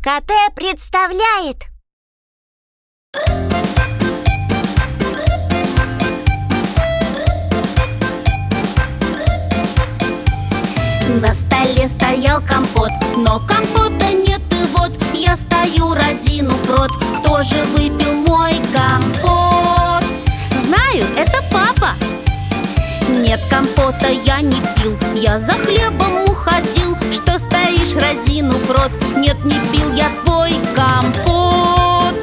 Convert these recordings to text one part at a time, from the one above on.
КТ представляет. На столе стоял компот, но компота нет, и вот я стою, разинув рот. Кто же выпил мой компот? Знаю, это папа. Нет, компота я не пил, я за хлебом уходил. Что стоишь, разинув рот? Нет, не пил я твой компот.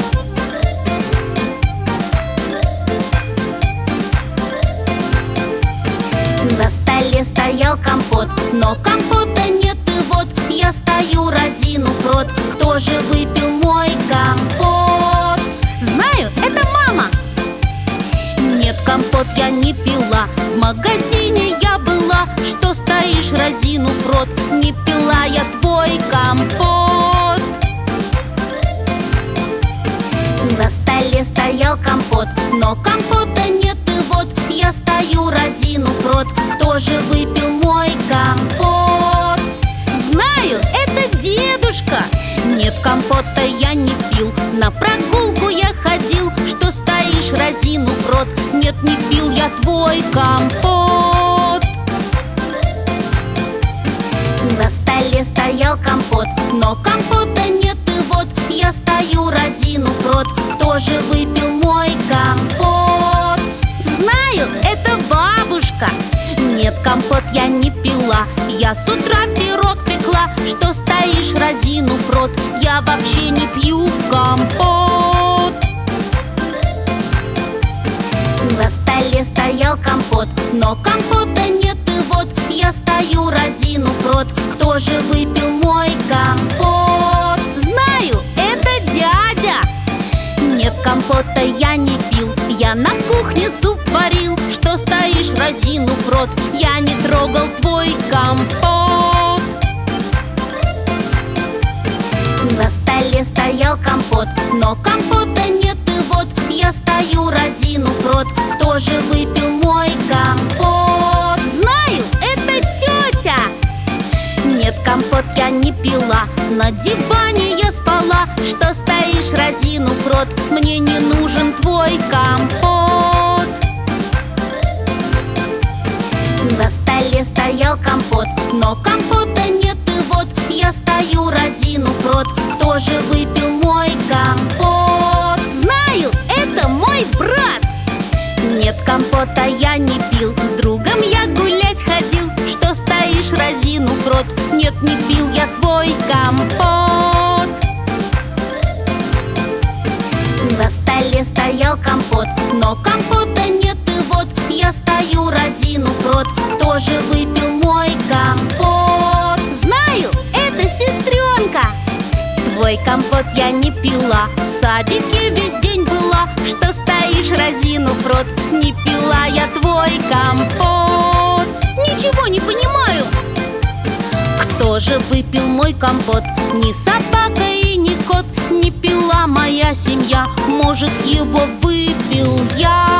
На столе стоял компот, но компота нет, и вот я стою, разинув рот. Кто же выпил мой компот? Знаю, это мама. Нет, компот я не пила, в магазине я была. Что стоишь, разинув рот? Не пила я твой компот. На столе стоял компот, но компота нет, и вот я стою, разинув рот. Кто же выпил мой компот? Знаю, это дедушка. Нет, компота я не пил, на прогулку я ходил. Что стоишь, разинув рот? Нет, не пил я твой компот. На столе стоял компот, но компота нет, и вот я стою, разинув рот. Кто же выпил мой компот? Знаю, это бабушка. Нет, компот я не пила, я с утра пирог пекла. Что стоишь, разинув рот? Я вообще не пью компот. На столе стоял компот, но компота нет, и вот я стою, разинув рот. Кто же выпил мой компот? Знаю, это дядя. Нет, компота я не пил, я на кухне суп варил. Что стоишь, разинув рот? Я не трогал твой компот. На столе стоял компот, но компота нет, и вот я стою, разинув рот. Кто же выпил мой компот? Знаю, это тетя. Нет, компот я не пила, на диване я спала. Что стоишь, разинув рот? Мне не нужен твой компот. На столе стоял компот, но компота нет, и вот я стою, разинув рот. Кто же выпил мой компот? Знаю, это мой брат. Нет, компота я не пил, с другом я гулять ходил. Что стоишь, разинув рот? Нет, не пил я твой компот. На столе стоял компот, но компота нет, и вот я стою, разинув рот. Кто же выпил мой компот? Знаю, это сестренка. Твой компот я не пила, в садике весь день была. Что стоишь, разинув рот? Не пила я твой компот. Ничего не понимаю. Кто же выпил мой компот? Ни собака и ни кот. Не пила моя семья, может, его выпил я.